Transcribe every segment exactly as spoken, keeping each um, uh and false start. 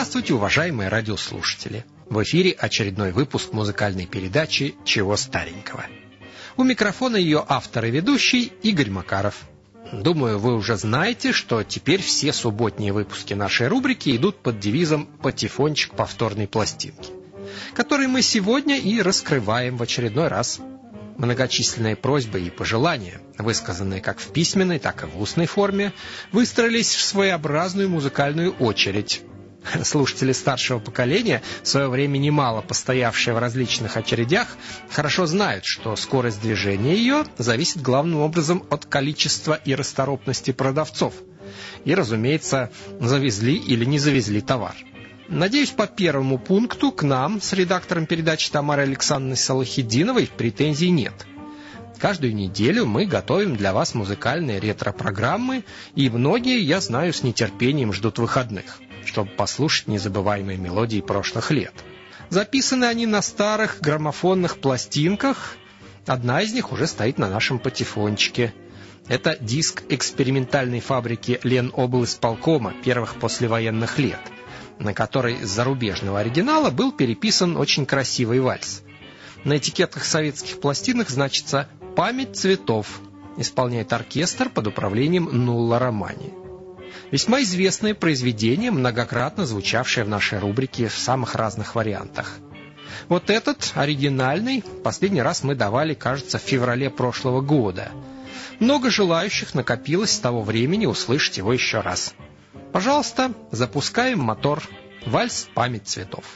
Здравствуйте, уважаемые радиослушатели! В эфире очередной выпуск музыкальной передачи «Чего старенького?». У микрофона ее автор и ведущий Игорь Макаров. Думаю, вы уже знаете, что теперь все субботние выпуски нашей рубрики идут под девизом «Патефончик повторной пластинки», который мы сегодня и раскрываем в очередной раз. Многочисленные просьбы и пожелания, высказанные как в письменной, так и в устной форме, выстроились в своеобразную музыкальную очередь. Слушатели старшего поколения, в свое время немало постоявшие в различных очередях, хорошо знают, что скорость движения ее зависит главным образом от количества и расторопности продавцов. И, разумеется, завезли или не завезли товар. Надеюсь, по первому пункту к нам с редактором передачи Тамарой Александровной Салахитдиновой претензий нет. Каждую неделю мы готовим для вас музыкальные ретро-программы, и многие, я знаю, с нетерпением ждут выходных, чтобы послушать незабываемые мелодии прошлых лет. Записаны они на старых граммофонных пластинках. Одна из них уже стоит на нашем патефончике. Это диск экспериментальной фабрики Леноблисполкома первых послевоенных лет, на которой с зарубежного оригинала был переписан очень красивый вальс. На этикетках советских пластинок значится «Память цветов», исполняет оркестр под управлением Нулла Романи. Весьма известное произведение, многократно звучавшее в нашей рубрике в самых разных вариантах. Вот этот, оригинальный, последний раз мы давали, кажется, в феврале прошлого года. Много желающих накопилось с того времени услышать его еще раз. Пожалуйста, запускаем мотор. Вальс «Память цветов».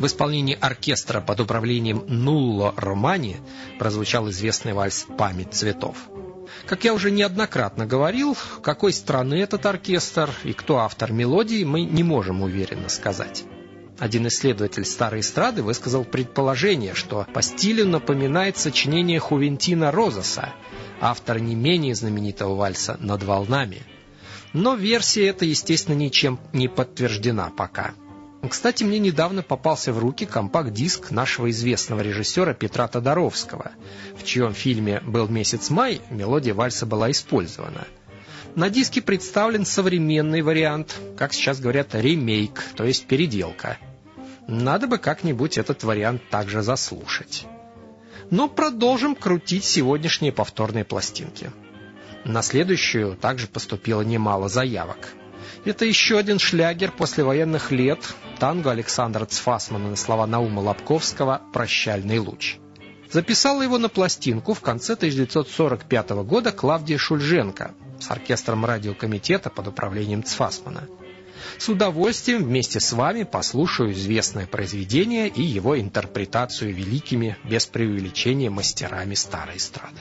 В исполнении оркестра под управлением Нулло Романи прозвучал известный вальс «Память цветов». Как я уже неоднократно говорил, какой страны этот оркестр и кто автор мелодии, мы не можем уверенно сказать. Один исследователь старой эстрады высказал предположение, что по стилю напоминает сочинение Хувентина Розаса, автора не менее знаменитого вальса «Над волнами». Но версия эта, естественно, ничем не подтверждена пока. Кстати, мне недавно попался в руки компакт-диск нашего известного режиссера Петра Тодоровского, в чьем фильме «Был месяц май» мелодия вальса была использована. На диске представлен современный вариант, как сейчас говорят, ремейк, то есть переделка. Надо бы как-нибудь этот вариант также заслушать. Но продолжим крутить сегодняшние повторные пластинки. На следующую также поступило немало заявок. Это еще один шлягер послевоенных лет, танго Александра Цфасмана на слова Наума Лобковского «Прощальный луч». Записала его на пластинку в конце тысяча девятьсот сорок пятого года Клавдия Шульженко с оркестром радиокомитета под управлением Цфасмана. С удовольствием вместе с вами послушаю известное произведение и его интерпретацию великими, без преувеличения, мастерами старой эстрады.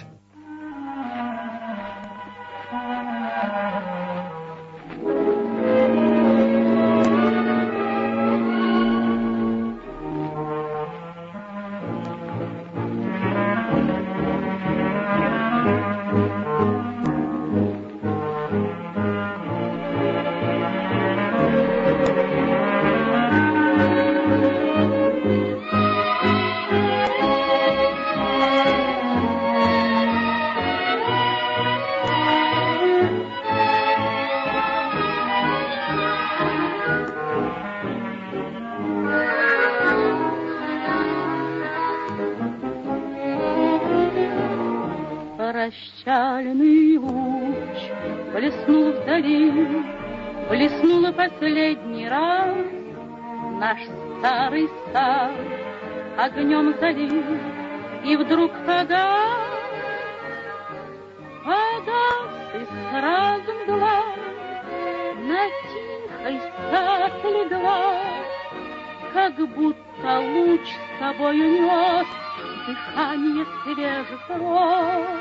Прощальный луч блеснул вдали, блеснула последний раз. Наш старый сад огнем залил, и вдруг погас, погас и сразу мгла на тихий сад легла, как будто луч с собой унес дыхание свежих роз.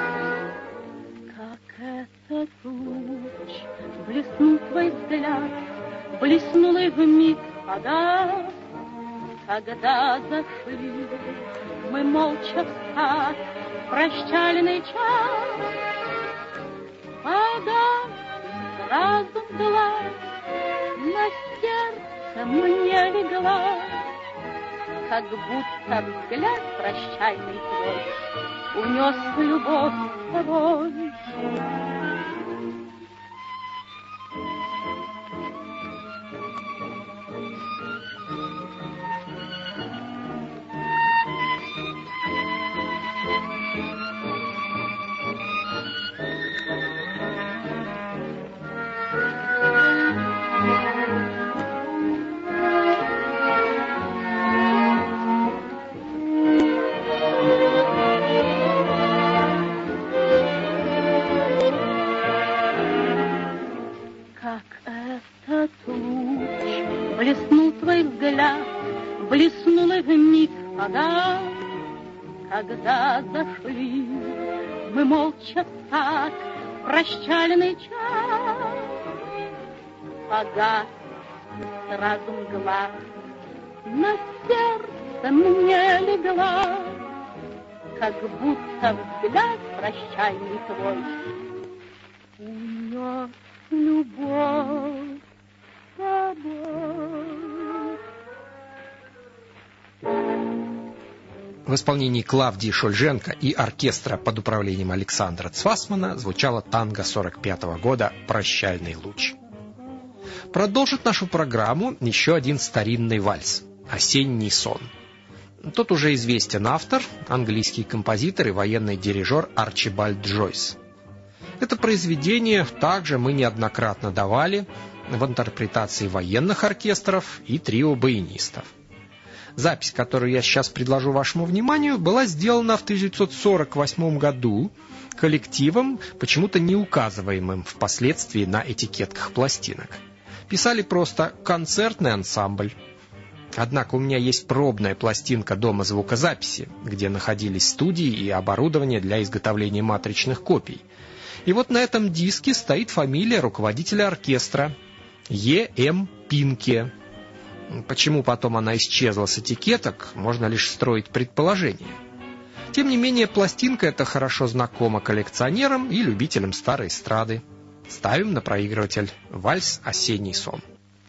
Как этот луч блеснул твой взгляд, блеснул и вмиг погас, когда зашли мы молча в сад, прощальный час. Погас сразу мгла, на сердце мне легла, как будто взгляд прощальный твой унес любовь с собой. Блеснул и вмиг погас, когда зашли мы молча в сад, прощальный час. Погас сразу мгла, на сердце мне легла, как будто взгляд прощальный твой унес любовь с собой. В исполнении Клавдии Шульженко и оркестра под управлением Александра Цфасмана звучало танго сорок пятого года «Прощальный луч». Продолжит нашу программу еще один старинный вальс «Осенний сон». Тот уже известен автор, английский композитор и военный дирижер Арчибальд Джойс. Это произведение также мы неоднократно давали в интерпретации военных оркестров и трио баянистов. Запись, которую я сейчас предложу вашему вниманию, была сделана в тысяча девятьсот сорок восьмом году коллективом, почему-то не указываемым впоследствии на этикетках пластинок. Писали просто «концертный ансамбль». Однако у меня есть пробная пластинка дома звукозаписи, где находились студии и оборудование для изготовления матричных копий. И вот на этом диске стоит фамилия руководителя оркестра Е М Пинке. Почему потом она исчезла с этикеток, можно лишь строить предположение. Тем не менее, пластинка эта хорошо знакома коллекционерам и любителям старой эстрады. Ставим на проигрыватель вальс «Осенний сон».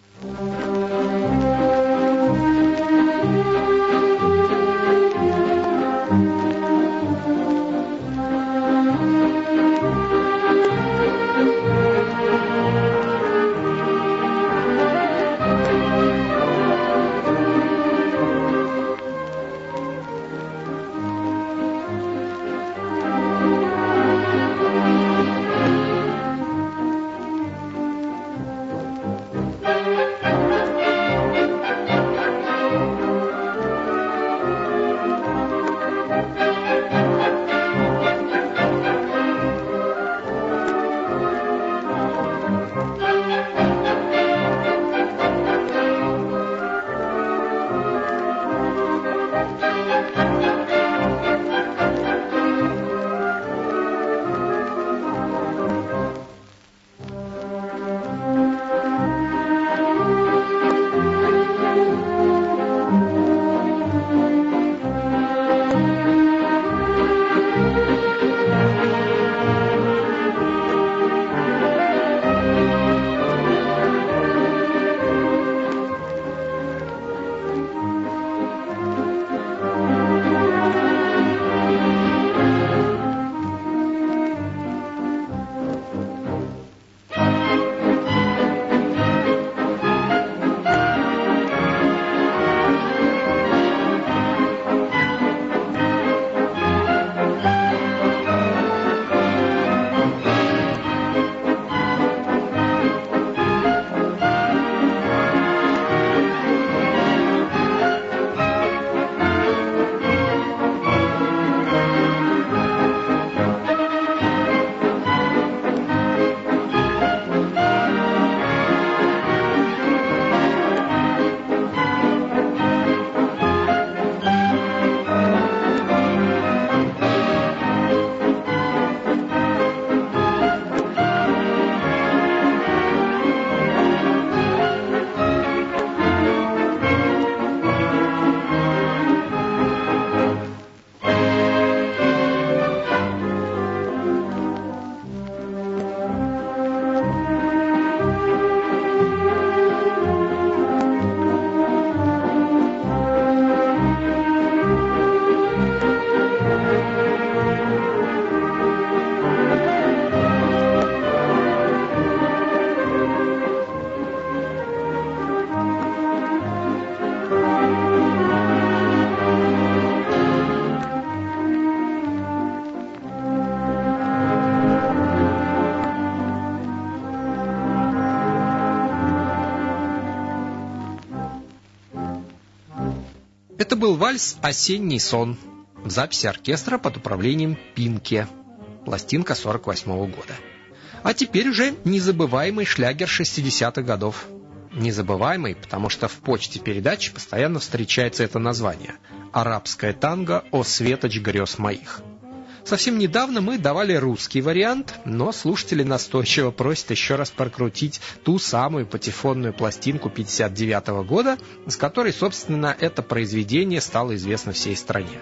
Это был вальс «Осенний сон» в записи оркестра под управлением Пинке. Пластинка сорок восьмого года. А теперь уже незабываемый шлягер шестидесятых годов. Незабываемый, потому что в почте передач постоянно встречается это название «Арабское танго о светоч грез моих». Совсем недавно мы давали русский вариант, но слушатели настойчиво просят еще раз прокрутить ту самую патефонную пластинку пятьдесят девятого года, с которой, собственно, это произведение стало известно всей стране.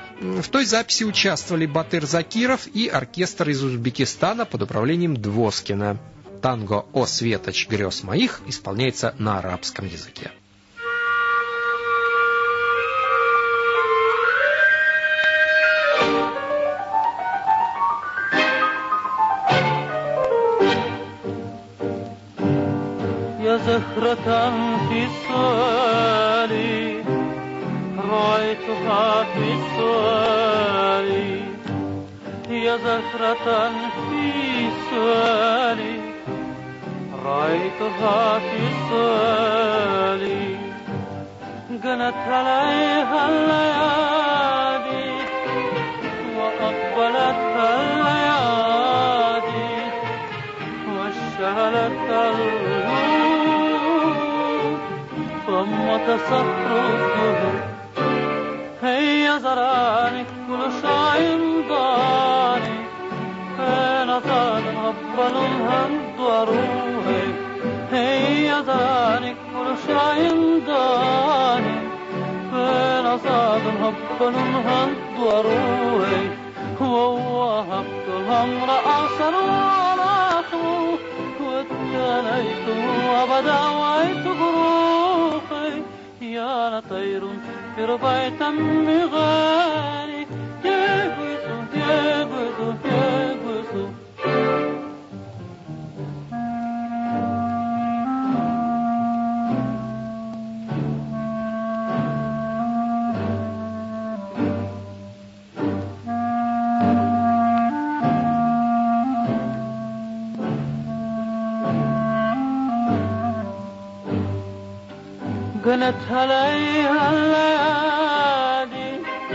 В той записи участвовали Батыр Закиров и оркестр из Узбекистана под управлением Двоскина. Танго «О светоч грез моих» исполняется на арабском языке. زهرة في السؤال رأيتها في السؤال يا زهرة في السؤال رأيتها في السؤال جنت عليها الليالي وأقبلت الليالي واشتعلت الهوى ثم تصفى فننهض وروحي ووهبت الأمر أعصر ونخو واتنيت وبدأويت بروحي يا لطير في ربيت مغاني يقوسو يقوسو يقوسو جنت عليها الليالي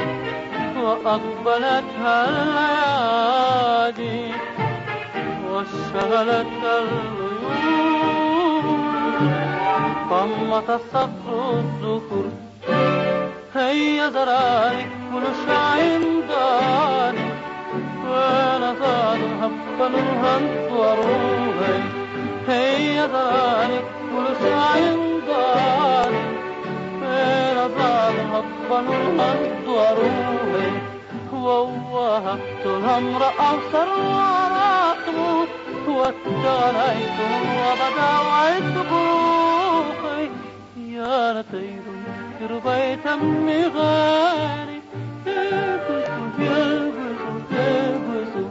وأقبلتها الليالي واشتغلتها العيون قمت الصخر الذكر هيا زراري كل شيء داري ونزال هبا الهند وروحي هيا زراري كل شيء داري ونزال هبا الهند وروحي ووهبت الأمر أوسر ورقم واتنيت وبدأويت بروحي يا لطير ربيت مغاني يقوسو يقوسو يقوسو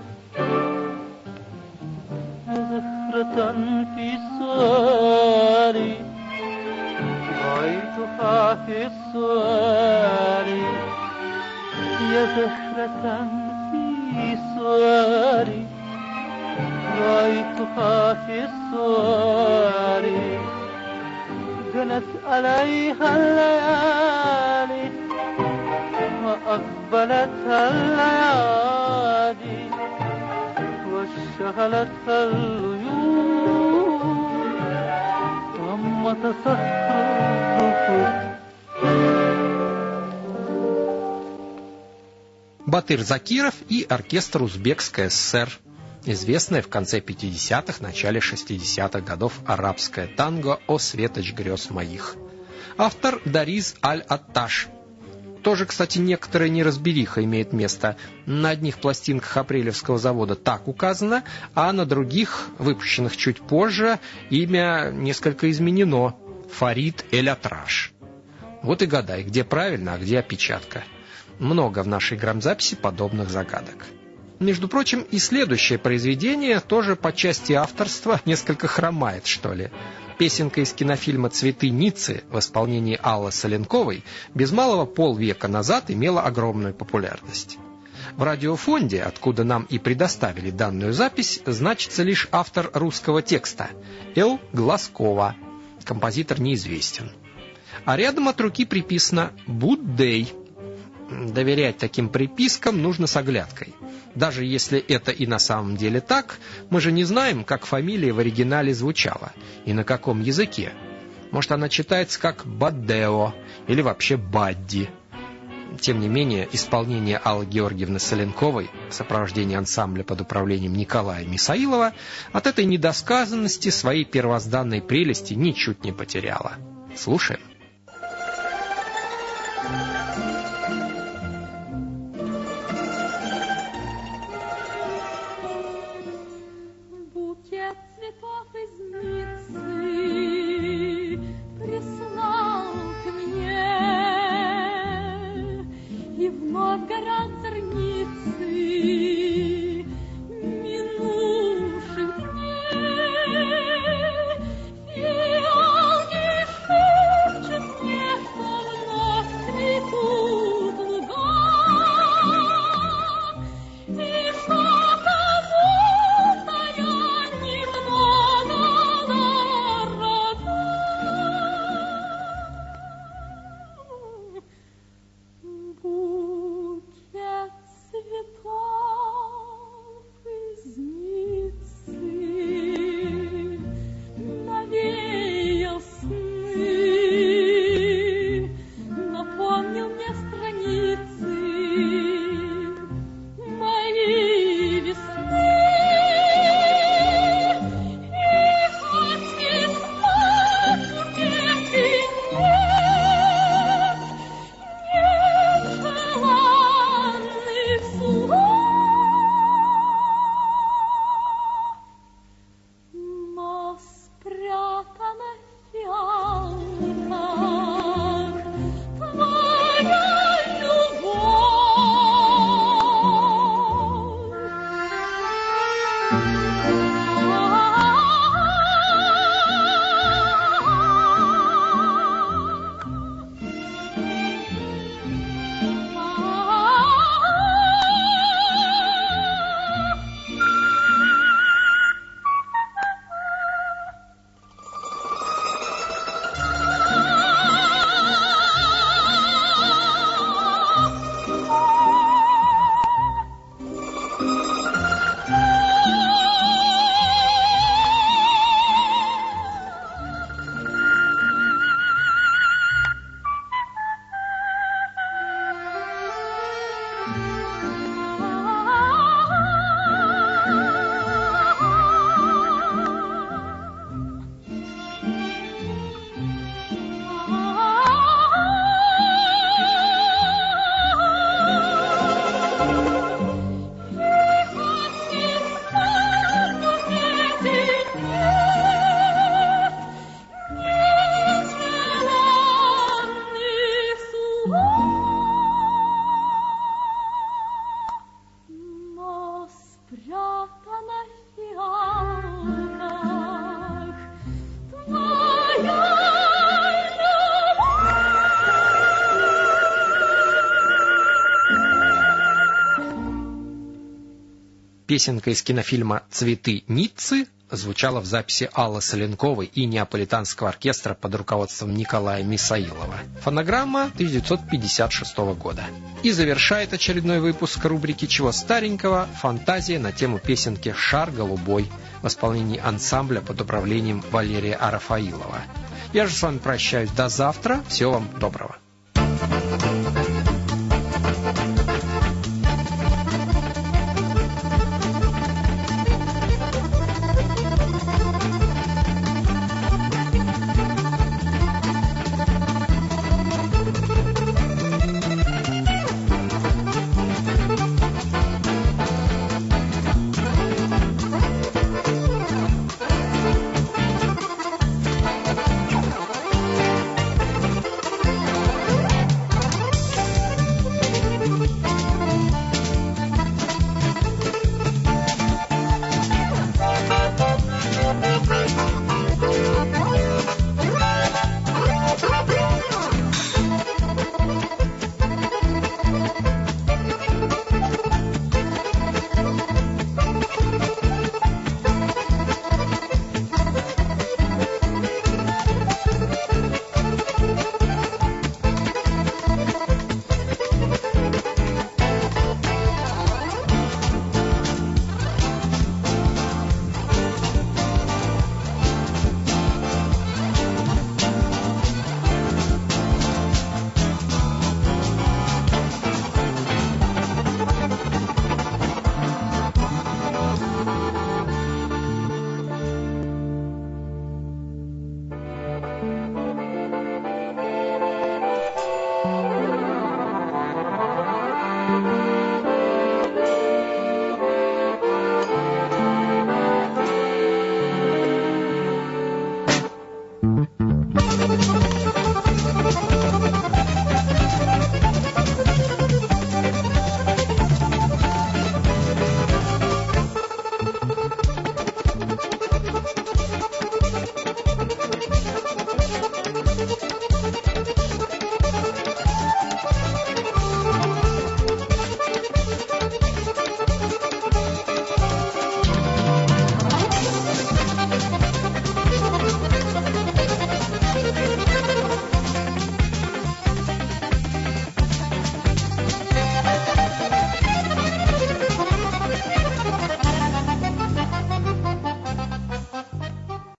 زهرة في سؤالي رأيتها في السؤال يا زهرة في سؤالي رأيتها في السؤال جنت عليها الليالي وأقبلتها الليالي واشتغلتها العيون وما تصحرت. Батыр Закиров и оркестр Узбекской ССР, известное в конце пятидесятых, начале шестидесятых годов арабское танго «О светоч грез моих». Автор Дариз Аль-Атташ. Тоже, кстати, некоторая неразбериха имеет место. На одних пластинках Апрелевского завода так указано, а на других, выпущенных чуть позже, имя несколько изменено. Фарид Эль-Атраш. Вот и гадай, где правильно, а где опечатка. Много в нашей грамзаписи подобных загадок. Между прочим, и следующее произведение тоже по части авторства несколько хромает, что ли. Песенка из кинофильма «Цветы Ниццы» в исполнении Аллы Соленковой без малого полвека назад имела огромную популярность. В радиофонде, откуда нам и предоставили данную запись, значится лишь автор русского текста Л. Глазкова. Композитор неизвестен. А рядом от руки приписано «Буддей». Доверять таким припискам нужно с оглядкой. Даже если это и на самом деле так, мы же не знаем, как фамилия в оригинале звучала и на каком языке. Может, она читается как Баддео или вообще Бадди. Тем не менее, исполнение Аллы Георгиевны Соленковой в сопровождении ансамбля под управлением Николая Мисаилова от этой недосказанности своей первозданной прелести ничуть не потеряло. Слушаем. Минувших дней, и алги шепчут Песенка из кинофильма «Цветы Ниццы» звучала в записи Аллы Соленковой и Неаполитанского оркестра под руководством Николая Мисаилова. Фонограмма тысяча девятьсот пятьдесят шестого года. И завершает очередной выпуск рубрики «Чего старенького» фантазия на тему песенки «Шар голубой» в исполнении ансамбля под управлением Валерия Арафаилова. Я же с вами прощаюсь до завтра. Всего вам доброго.